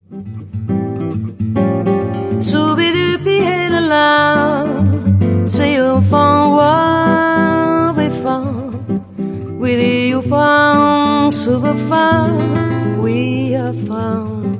Soubidoupi et le la, c'est au fond, wa, we fond, with you found, so far, we are found.